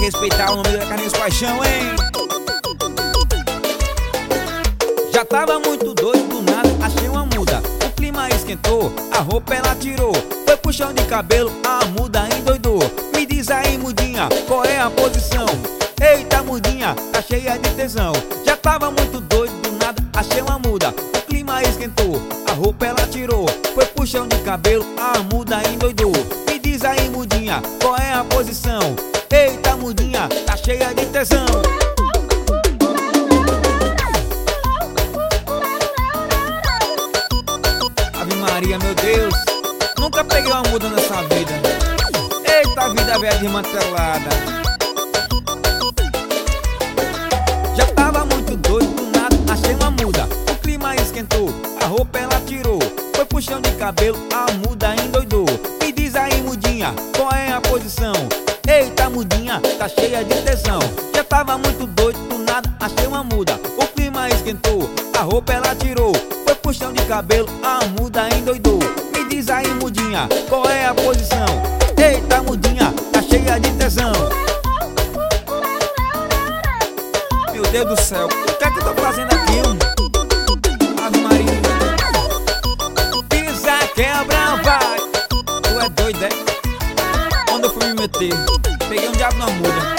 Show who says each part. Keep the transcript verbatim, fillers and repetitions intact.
Speaker 1: respeitar o nome da Carlinhos Paixão, hein? Já tava muito doido, do nada achei uma muda. O clima esquentou, a roupa ela tirou. Foi puxão de cabelo, a muda endoidou. Me diz aí, mudinha, qual é a posição? Eita, mudinha, tá cheia de tesão. Já tava muito doido, do nada achei uma muda. O clima esquentou, a roupa ela tirou. Foi puxão de cabelo, a muda endoidou. Me diz aí, mudinha, qual é a posição? Eita, mudinha, tá cheia de tesão. Ave Maria, meu Deus, nunca peguei uma muda nessa vida. Eita, vida velha desmantelada. Já tava muito doido, do nada achei uma muda. O clima esquentou, a roupa ela tirou. Foi puxão de cabelo, a muda endoidou. Me diz aí, mudinha, qual é a posição? Eita, mudinha, tá cheia de tesão. Já tava muito doido, do nada achei uma muda. O clima esquentou, a roupa ela tirou. Foi puxão de cabelo, a muda endoidou. Me diz aí, mudinha, qual é a posição? Eita, mudinha, tá cheia de tesão. Meu Deus do céu, o que é que eu tô fazendo aqui, hein? Ave Maria. Pisa, quebra, vai. Tu é doido, é? Quando eu fui me meter, peguei um diabo na muda.